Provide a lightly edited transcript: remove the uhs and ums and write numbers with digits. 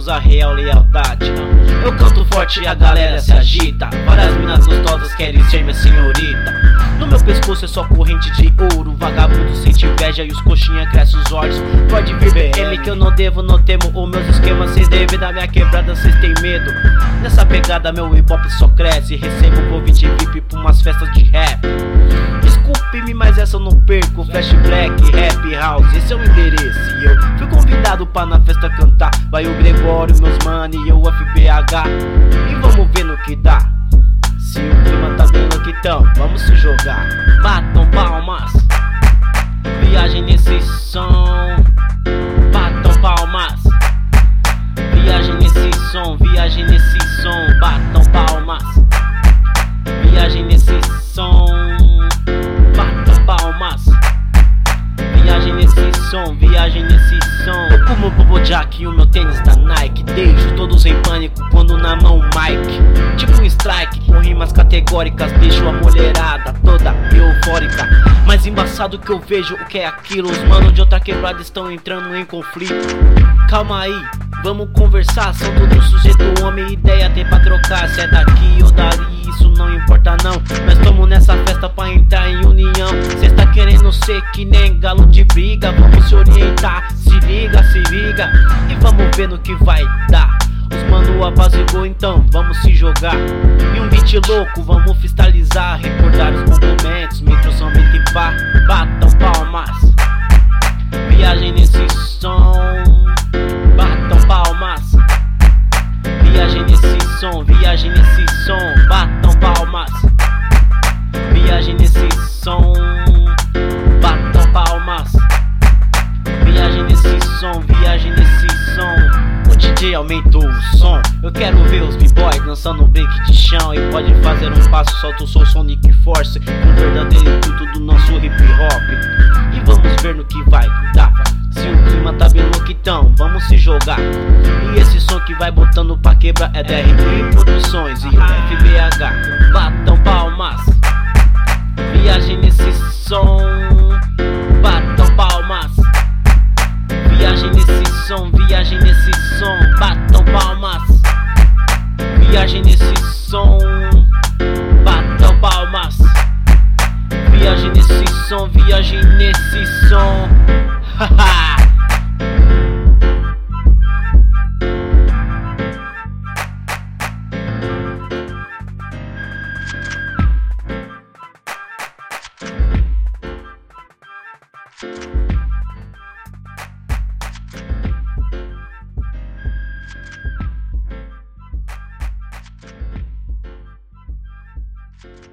temos a real lealdade. Eu canto forte e a galera se agita. Várias minas gostosas querem ser minha senhorita. No meu pescoço é só corrente de ouro. Vagabundo sente inveja e os coxinha crescem os olhos. Pode vir BM que eu não devo, não temo. Os meus esquemas cês devem, da minha quebrada cês tem medo. Nessa pegada meu hip hop só cresce. Recebo convite VIP pra umas festas de rap. Desculpe-me, mas essa eu não perco. Flash Black, Rap House, esse é o endereço. E eu fui convidado pra na festa cantar. Vai o Gregório, meus mano e eu FBH. E vamos ver no que dá. Se o clima tá bem louco então, vamos se jogar. Batam palmas, viagem nesse som. Batam palmas, viagem nesse som, viagem nesse som. Batam palmas, viagem nesse som. Batam palmas, viagem nesse som, viagem nesse som. Eu como o Bobo Jack e o meu tênis da Nike. Deixo todos em pânico quando na mão o mic. Tipo um strike, com rimas categóricas. Deixo a mulherada toda eufórica. Mas embaçado que eu vejo o que é aquilo. Os manos de outra quebrada estão entrando em conflito. Calma aí, vamos conversar. São todos sujeitos, homem, ideia tem pra trocar. Se é daqui ou dali, isso não importa não. Nós estamos nessa festa pra entrar em união. Cês tá querendo ser que nem galo de briga. Vamos se orientar, se liga, se liga. E vamos ver no que vai dar. Os mano apazigou, então vamos se jogar. E um beat louco, vamos freestylizar. Recordar os bons momentos, me somente pá. Batam palmas, viagem nesse som. Batam palmas, viagem nesse som, viagem nesse som. Batam palmas, viagem nesse som. Batam palmas, viagem nesse som, viagem nesse som. O DJ aumentou o som. Eu quero ver os b-boys dançando um break de chão. E pode fazer um passo, solta o seu Sonic Force. Um verdadeiro intuito do nosso hip hop. E vamos ver no que vai dar. Se o clima tá bem louco então, vamos se jogar. E esse som que vai botando pra quebrar é da RP Produções e o FBH. Batam palmas, viagem nesse som. Batam palmas, viagem nesse som, viagem nesse som. Batam palmas, viagem nesse som. Batam palmas, viagem nesse som, viagem nesse som. Haha. You